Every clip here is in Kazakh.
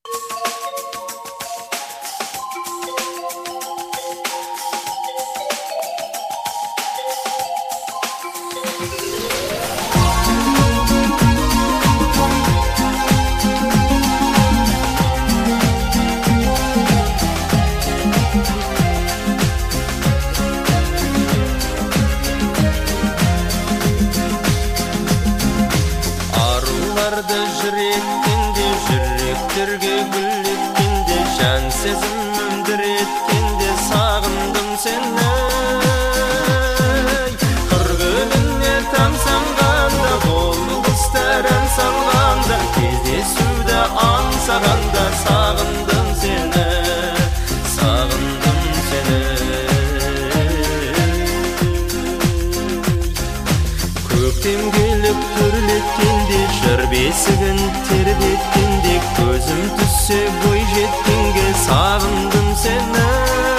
Arılarda jiretkende, jirekterge gül etkende, can sezimimdir etkende, sağındım seni. Kırgınne tamsanganda, gollu kıstaran salganda, кездесуді аңсағанда, sağındım seni, sağındım seni. Көктем келіп түрлеккенде, жыр бесігін тербеткенде, көзім түссе бой жеткенге, сағындым сені.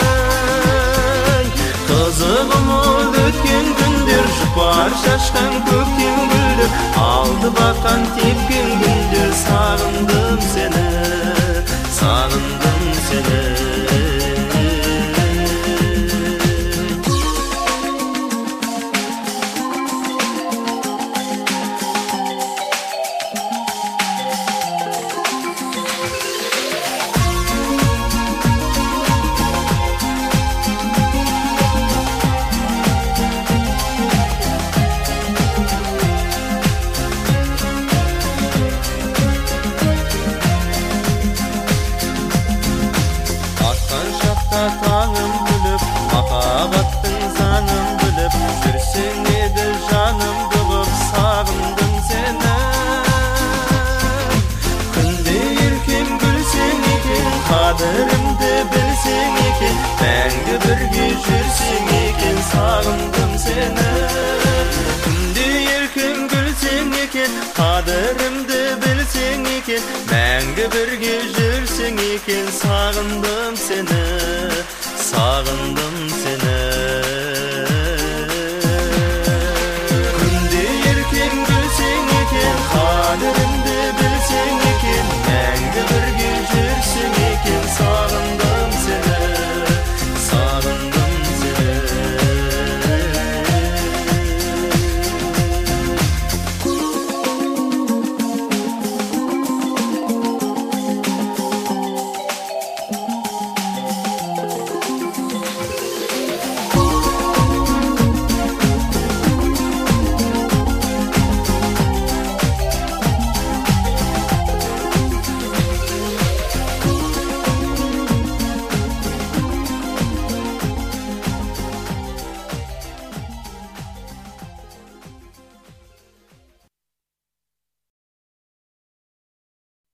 Қызығым ол өткен күндер, жұпар шашқан көктем гүлдер, алды бақан тепкен күндер, сағындым сені, сағындым сені. Tağım gülüp, makabattın zanım gülüp, жүрсең еді жаным бұғып, сағындым сені. Күнде еркем гүлсең екен, қадірімді білсең екен, мәңгі бірге жүрсең екен, сағындым сені. Күнде еркем гүлсең екен, қадірімді білсең екен, мәңгі бірге жүрсең екен, сағындым сені.